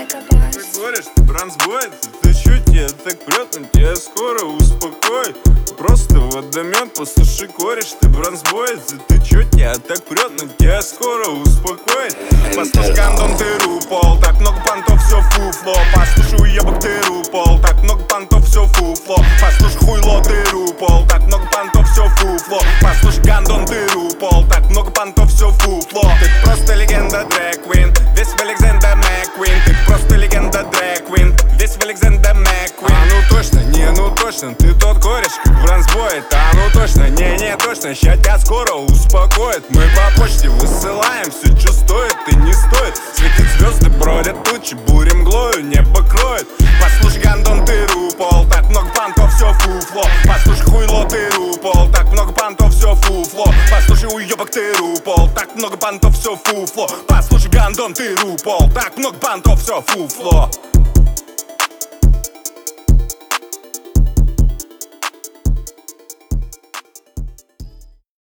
Ты говоришь, ты бронзбой, ты чё, тебя так прёт, но тебя скоро успокой. Просто водомет, послушай, кореш, ты бронзбой, ты чё, тебя так прёт, но тебя скоро успокоит. Послушай, гандон, ты рупол, так много понтов, всё фуфло. Послушай, уебок, ты рупол, так много понтов, всё фуфло. Послушай, хуйло, ты рупол, так много понтов, всё фуфло. Послушай, гандон, ты рупол, так много понтов, всё фуфло. Ты просто легенда, дрэг-квин, весь в Александр Маккуин. Ты просто легенда, дрэг-квин, весь в Александр Маккуин. А ну точно, не, ну точно, ты тот кореш, как бронзбой. А ну точно, не точно, ща тебя скоро успокоит. Мы по почте высылаем все, что стоит и не стоит. Светит звезды, бродят тучи, буря мглою небо кроет. Послушай, гандон, ты рупол, так много понтов, всё фуфло. Послушай, хуйло, ты рупол, так много понтов, всё фуфло. Послушай, уебок, ты рупол, так много понтов, всё фуфло. Послушай, гандон, ты рупол, так много понтов, всё фуфло.